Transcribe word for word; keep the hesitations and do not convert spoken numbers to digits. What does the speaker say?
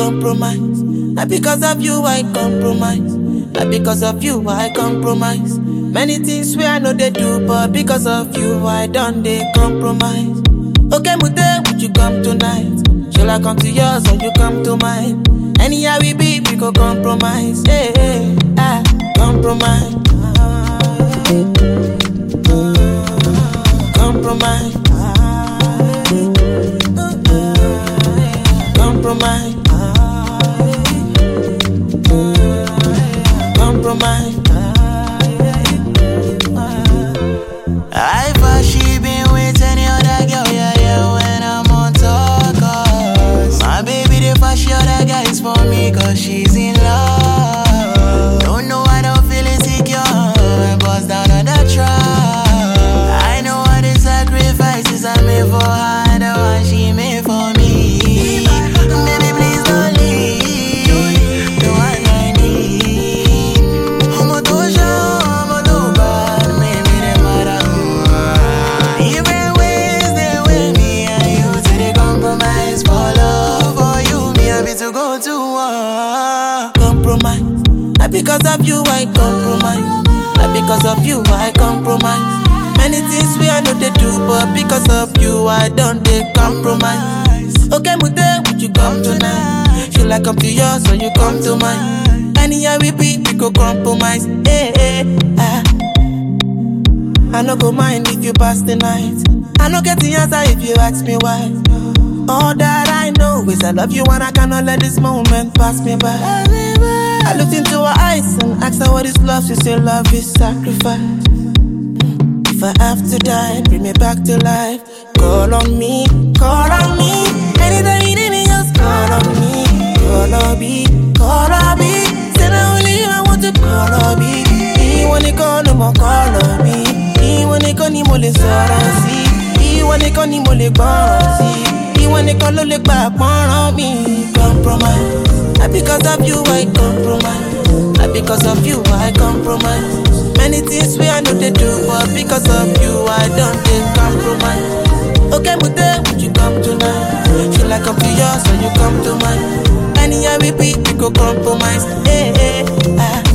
compromise. Not because of you I compromise. Not because of you I compromise. Many things we I know they do, but because of you I done they compromise. Okay, Mute, would you come tonight? Shall I come to yours or you come to mine? Anyhow we be, we go compromise. Hey, hey, ah, compromise. Compromise. Compromise. Compromise. I thought she been with any other girl, yeah, yeah, when I'm on tour, cause my baby, the first she other guys for me, cause she's in love. Don't know I don't feel insecure, I bust down on the track. I know all the sacrifices I made for her, the one she made for me. Baby, please don't leave, the one I need. I'm a doja, I'm a doba, maybe they matter. Even ways they with me and you till they compromise for love for you, me I be to go to war. Compromise. Not because of you I compromise. Not because of you I compromise. Many things we I know they do, but because of you I don't they compromise. Okay, Mute, would you come tonight? Should I come to yours or you come to mine? Anyhow we be, we go compromise. Hey, hey, ah. I no go mind if you pass the night. I no get the answer if you ask me why. All that I know is I love you and I cannot let this moment pass me by. I looked into her eyes and asked her what is love. She said love is sacrifice. If I have to die, bring me back to life. Call on me, call on me. Anytime you need me, just call on me. Call on me, call on me. Say not only you I want to call on me. He wanna call no more, call on me. He wanna call ni mo le sọ̀rọ̀ sí. He wanna call ni mo le gbọ́ràn sí. He wanna call ló lè gbà pọ́nrán mi. Compromise. Not because of you I compromise. Not because of you I compromise. Many things we I know they do, but because of you I don't they compromise. Okay, Mute, would you come tonight? Should I come to yours or you come to mine? Anyhow we be, we go compromise. Hey, hey, ah.